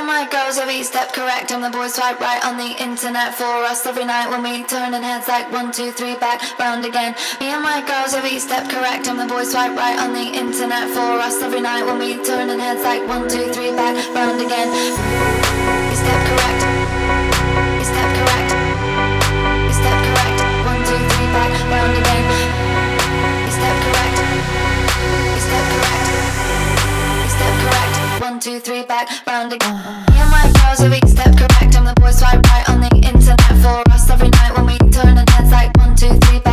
my girls every step correct. And the boys swipe right on the internet for us every night when we turning heads like 1, 2, 3 back round again. Me and my girls every step correct. And the boys swipe right on the internet for us every night when we turning heads like 1, 2, 3 back round again. You step correct. You step correct. You step correct. 1, 2, 3 back round again. You step correct. You step correct. You step correct. 1, 2, 3 back round again. Me and my girls every step correct. And the boys swipe right on the internet for us every night when we turning heads like 1, 2, 3 back.